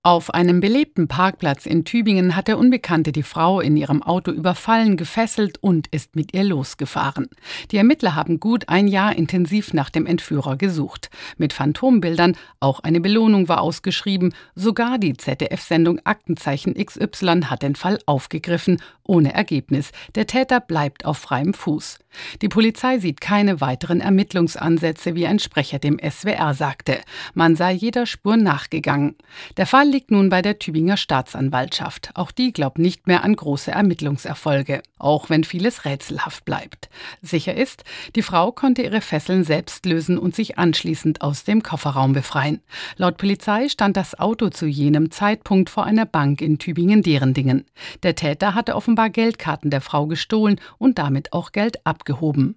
Auf einem belebten Parkplatz in Tübingen hat der Unbekannte die Frau in ihrem Auto überfallen, gefesselt und ist mit ihr losgefahren. Die Ermittler haben gut ein Jahr intensiv nach dem Entführer gesucht. Mit Phantombildern, auch eine Belohnung war ausgeschrieben. Sogar die ZDF-Sendung Aktenzeichen XY hat den Fall aufgegriffen, ohne Ergebnis. Der Täter bleibt auf freiem Fuß. Die Polizei sieht keine weiteren Ermittlungsansätze, wie ein Sprecher dem SWR sagte. Man sei jeder Spur nachgegangen. Der Fall liegt nun bei der Tübinger Staatsanwaltschaft. Auch die glaubt nicht mehr an große Ermittlungserfolge, auch wenn vieles rätselhaft bleibt. Sicher ist, die Frau konnte ihre Fesseln selbst lösen und sich anschließend aus dem Kofferraum befreien. Laut Polizei stand das Auto zu jenem Zeitpunkt vor einer Bank in Tübingen-Derendingen. Der Täter hatte offenbar Geldkarten der Frau gestohlen und damit auch Geld abgehoben.